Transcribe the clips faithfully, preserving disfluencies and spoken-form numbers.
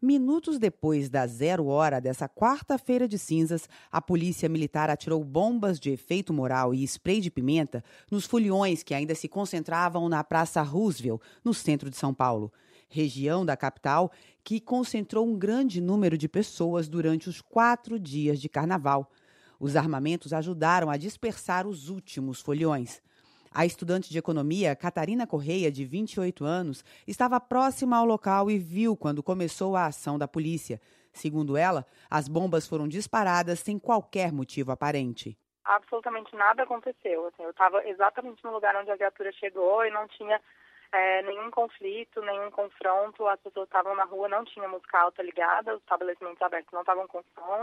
Minutos depois da zero hora dessa quarta-feira de cinzas, a polícia militar atirou bombas de efeito moral e spray de pimenta nos foliões que ainda se concentravam na Praça Roosevelt, no centro de São Paulo, região da capital que concentrou um grande número de pessoas durante os quatro dias de carnaval. Os armamentos ajudaram a dispersar os últimos foliões. A estudante de economia, Catarina Correia, de vinte e oito anos, estava próxima ao local e viu quando começou a ação da polícia. Segundo ela, as bombas foram disparadas sem qualquer motivo aparente. Absolutamente nada aconteceu. Assim, eu estava exatamente no lugar onde a viatura chegou e não tinha é, nenhum conflito, nenhum confronto. As pessoas estavam na rua, não tinha música alta ligada, os estabelecimentos abertos não estavam com som.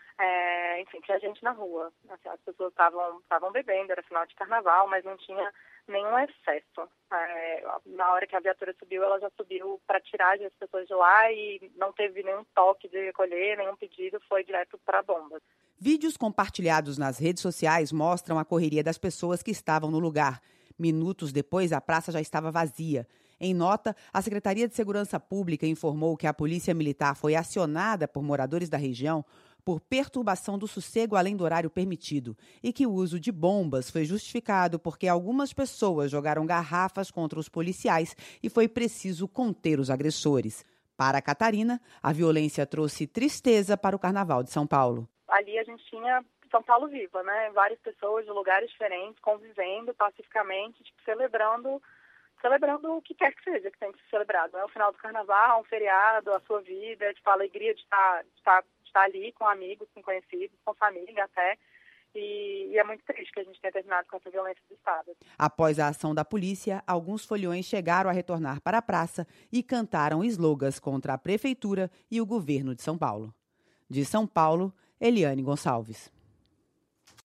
É, enfim, tinha gente na rua. Assim, as pessoas estavam estavam bebendo, era final de carnaval, mas não tinha nenhum excesso. É, na hora que a viatura subiu, ela já subiu para tirar as pessoas de lá e não teve nenhum toque de recolher, nenhum pedido, foi direto para a bomba. Vídeos compartilhados nas redes sociais mostram a correria das pessoas que estavam no lugar. Minutos depois, a praça já estava vazia. Em nota, a Secretaria de Segurança Pública informou que a Polícia Militar foi acionada por moradores da região por perturbação do sossego além do horário permitido e que o uso de bombas foi justificado porque algumas pessoas jogaram garrafas contra os policiais e foi preciso conter os agressores. Para a Catarina, a violência trouxe tristeza para o Carnaval de São Paulo. Ali a gente tinha São Paulo viva, né? Várias pessoas de lugares diferentes, convivendo pacificamente, tipo, celebrando, celebrando o que quer que seja que tem que ser celebrado. É o final do Carnaval, um feriado, a sua vida, tipo, a alegria de estar, de estar, de estar ali com amigos, com conhecidos, com família até. E, e é muito triste que a gente tenha terminado com essa violência do Estado. Após a ação da polícia, alguns foliões chegaram a retornar para a praça e cantaram slogans contra a Prefeitura e o governo de São Paulo. De São Paulo, Eliane Gonçalves.